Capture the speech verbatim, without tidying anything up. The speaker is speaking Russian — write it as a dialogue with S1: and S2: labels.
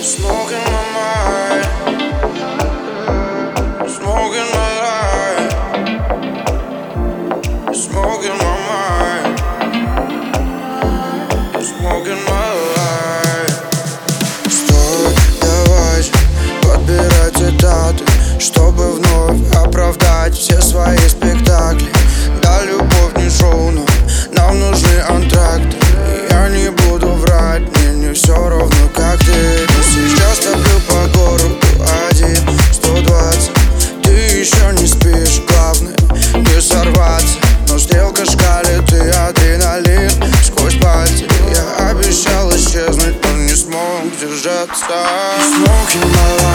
S1: Smoke in my mind, smoke in my life, smoke in my mind, smoke in my life. Стой, давай же подбирать цитаты, чтобы вновь оправдать все свои спектакли. Да, любовь не шоу, но нам нужны антракты. И я не буду врать, мне не все равно, как ты. Но сейчас топлю по городу один, сто двадцать. Ты еще не спишь, главное не сорваться. Но стрелка шкалит и адреналин сквозь пальцы. Я обещал исчезнуть, но не смог держаться. Smoke in my life.